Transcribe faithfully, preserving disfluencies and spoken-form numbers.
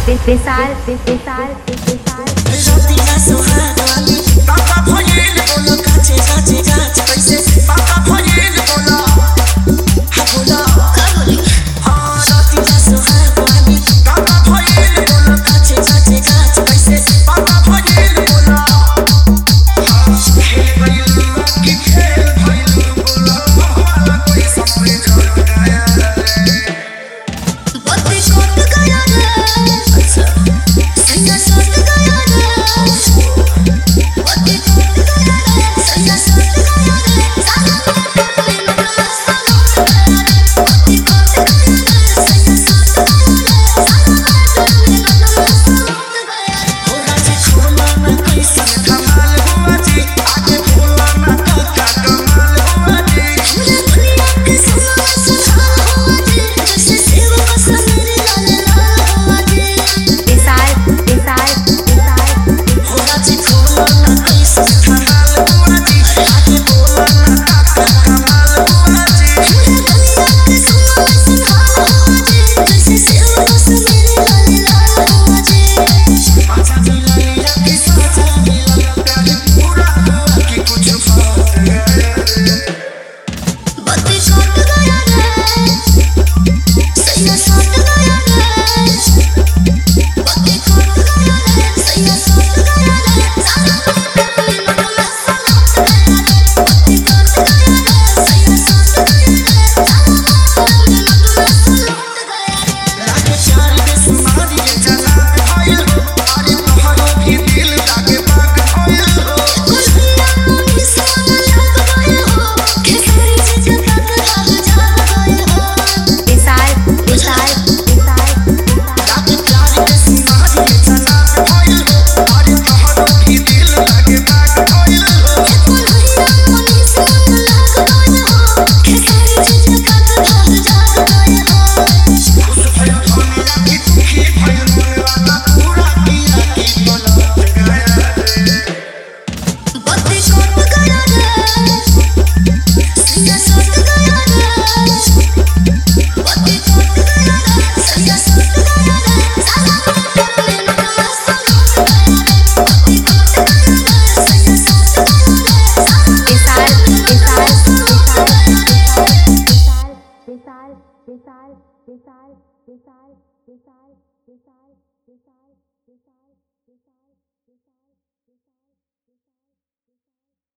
विशाल विशाल विशाल रोटी का सुहाग वाली पापा भइल बोलो काचे काचे काच कैसे पापा भइल बोलो हा बोलो का बोली हां रोटी का सुहाग वाली पापा भइल बोलो काचे काचे काच कैसे पापा भइल बोलो हां खेल भइल की खेल भइल बोलो वाला कोई समझ न आया रे बत्ती कोट गया रे अच्छा सैया सोट गया रे बत्ती कोट गया रे सैया सोट गया रे साला में मतलब सोट गया रे बत्ती कोट गया रे सैया सोट गया रे साला में मतलब सोट गया रे हो राजी खोला ना कैसे धमाल हुआ जी आगे बोला ना का कमाल हुआ जी हमने दुनिया के समा सुधार हुआ जी जैसे सेव का समेरे लाल लाल हुआ जी विशाल विशाल विशाल हो राजी खोला ना कैसे धमाल हुआ जी आगे बोला ना का कमाल हुआ जी हमने दुनिया के समा सुधार हुआ जी जैसे सेव का समेरे लाल लाल हुआ जी आजा मिला लिया कि साजा मिला प्यार पूरा हुआ कि कुछ बात है बत्ती कोट गया रे सैया सोट गया रे बत्ती कोट गया रे सैया सोट गया रे साला में मतलब सोट गया रे बत्ती कोट गया रे सैया सोट गया रे साला में मतलब सोट गया रे लागे प्यार के समाधि के जला भइल हो अरे तोहरो भी दिल लागे बाग भइल हो कुलिया मोनी सोना लग गए हो खेसारी चीज तक भाग जाग गए हो विशाल विशाल विशाल लागे प्यार के समाधि के जला भइल हो अरे तोहरो भी दिल लागे बाग भइल हो कुलिया मोनी सोना लग गए हो खेसारी चीज तक भाग जाग गए हो खुश भयो धनिया की दुखी भयो मन वाला पूरा किया की पलट गया रे बत्ती कोट गया रे सैया सोट गया रे बत्ती कोट गया रे सैया सोट गया रे साला में मतलब सोट गया रे बत्ती कोट गया रे सैया सोट गया रे साला विशाल विशाल सोट गया रे विशाल विशाल विशाल विशाल विशाल विशाल विशाल विशाल